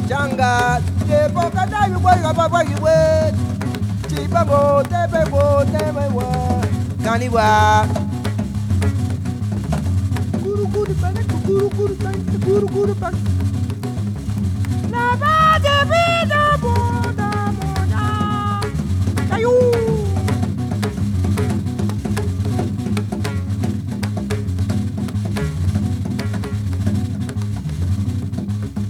Janga, de boca da you boy, baba you wait. Chipa mo, tebe wo. Kaniwa. Guru bang, guru bang, guru bang. Na ba de bi